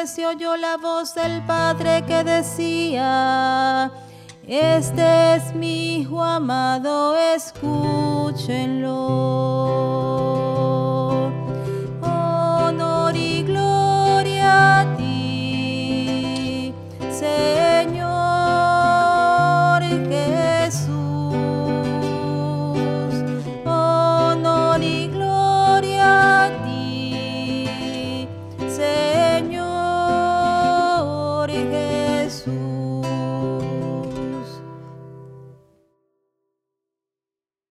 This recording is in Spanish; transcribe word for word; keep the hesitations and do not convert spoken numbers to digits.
se oyó la voz del Padre que decía: este es mi Hijo amado, escúchenlo.